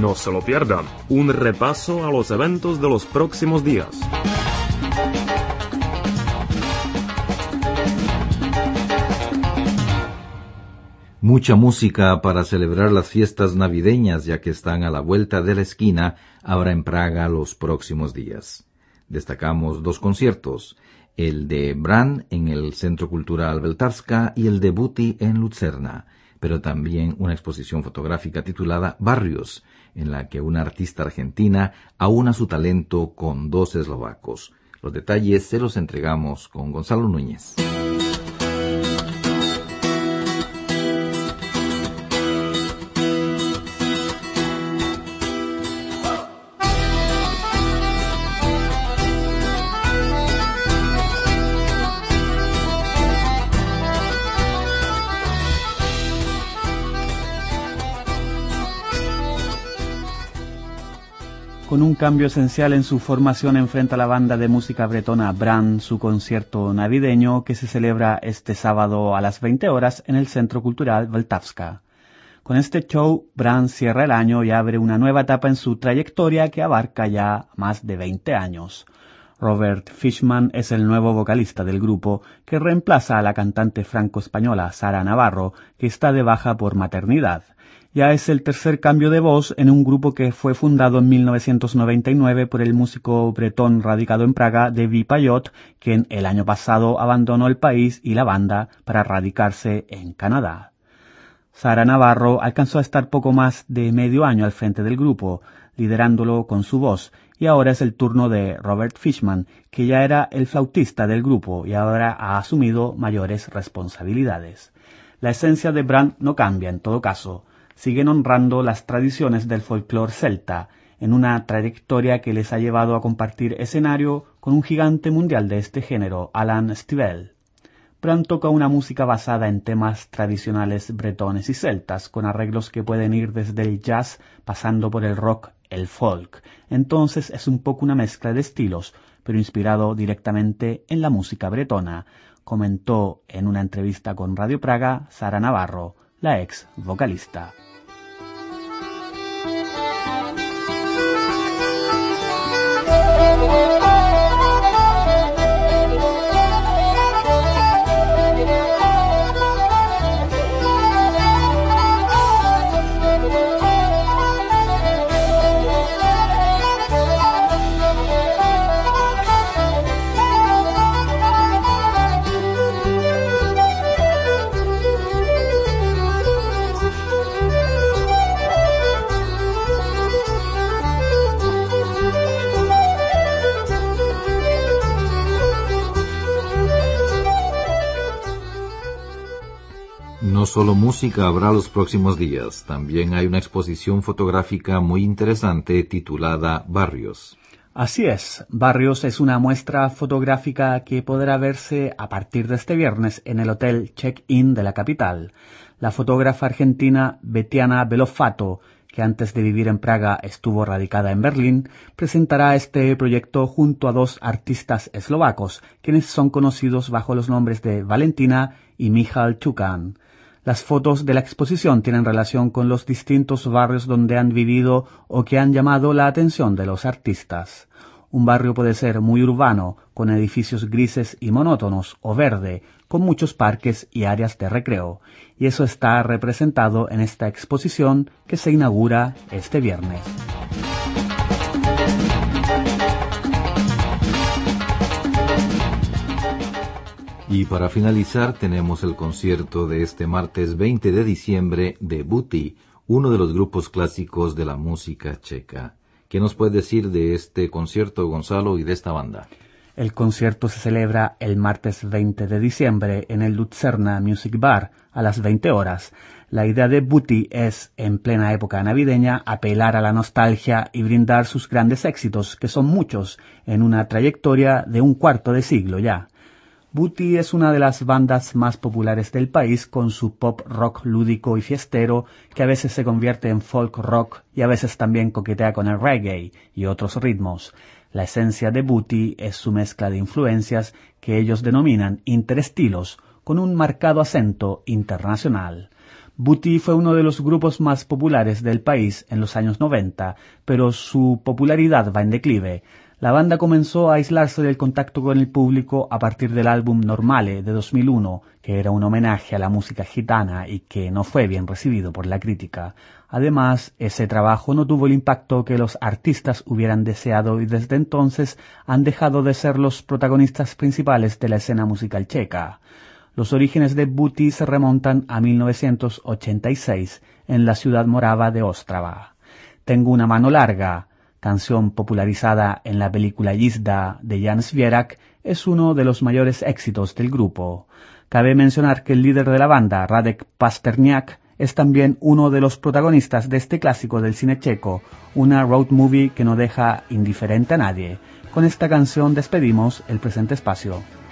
No se lo pierdan, un repaso a los eventos de los próximos días. Mucha música para celebrar las fiestas navideñas, ya que están a la vuelta de la esquina, habrá en Praga los próximos días. Destacamos 2 conciertos, el de Brand en el Centro Cultural Beltavska y el de Buti en Lucerna, pero también una exposición fotográfica titulada Barrios, en la que una artista argentina aúna su talento con 2 eslovacos. Los detalles se los entregamos con Gonzalo Núñez. Con un cambio esencial en su formación enfrenta la banda de música bretona Brand su concierto navideño que se celebra este sábado a las 20 horas en el Centro Cultural Beltavska. Con este show, Brand cierra el año y abre una nueva etapa en su trayectoria que abarca ya más de 20 años. Robert Fishman es el nuevo vocalista del grupo que reemplaza a la cantante franco-española Sara Navarro, que está de baja por maternidad. Ya es el tercer cambio de voz en un grupo que fue fundado en 1999 por el músico bretón radicado en Praga, David Payot, quien el año pasado abandonó el país y la banda para radicarse en Canadá. Sara Navarro alcanzó a estar poco más de medio año al frente del grupo, liderándolo con su voz, y ahora es el turno de Robert Fishman, que ya era el flautista del grupo y ahora ha asumido mayores responsabilidades. La esencia de Brand no cambia en todo caso. Siguen honrando las tradiciones del folclore celta, en una trayectoria que les ha llevado a compartir escenario con un gigante mundial de este género, Alan Stivell. Brand toca una música basada en temas tradicionales bretones y celtas, con arreglos que pueden ir desde el jazz pasando por el rock, el folk. Entonces es un poco una mezcla de estilos, pero inspirado directamente en la música bretona, comentó en una entrevista con Radio Praga Sara Navarro, la ex vocalista. No solo música habrá los próximos días, también hay una exposición fotográfica muy interesante titulada Barrios. Así es, Barrios es una muestra fotográfica que podrá verse a partir de este viernes en el Hotel Check-in de la capital. La fotógrafa argentina Betiana Belofato, que antes de vivir en Praga estuvo radicada en Berlín, presentará este proyecto junto a 2 artistas eslovacos, quienes son conocidos bajo los nombres de Valentina y Michal Chukan. Las fotos de la exposición tienen relación con los distintos barrios donde han vivido o que han llamado la atención de los artistas. Un barrio puede ser muy urbano, con edificios grises y monótonos, o verde, con muchos parques y áreas de recreo, y eso está representado en esta exposición que se inaugura este viernes. Y para finalizar tenemos el concierto de este martes 20 de diciembre de Buti, uno de los grupos clásicos de la música checa. ¿Qué nos puedes decir de este concierto, Gonzalo, y de esta banda? El concierto se celebra el martes 20 de diciembre en el Lucerna Music Bar a las 20 horas. La idea de Buti es, en plena época navideña, apelar a la nostalgia y brindar sus grandes éxitos, que son muchos, en una trayectoria de un cuarto de siglo ya. Buti es una de las bandas más populares del país, con su pop rock lúdico y fiestero, que a veces se convierte en folk rock y a veces también coquetea con el reggae y otros ritmos. La esencia de Buti es su mezcla de influencias que ellos denominan interestilos, con un marcado acento internacional. Buti fue uno de los grupos más populares del país en los años 90, pero su popularidad va en declive. La banda comenzó a aislarse del contacto con el público a partir del álbum Normale de 2001, que era un homenaje a la música gitana y que no fue bien recibido por la crítica. Además, ese trabajo no tuvo el impacto que los artistas hubieran deseado y desde entonces han dejado de ser los protagonistas principales de la escena musical checa. Los orígenes de Buti se remontan a 1986 en la ciudad morava de Ostrava. Tengo una mano larga, canción popularizada en la película Jizda de Jan Svierak, es uno de los mayores éxitos del grupo. Cabe mencionar que el líder de la banda, Radek Pasterňák, es también uno de los protagonistas de este clásico del cine checo, una road movie que no deja indiferente a nadie. Con esta canción despedimos el presente espacio.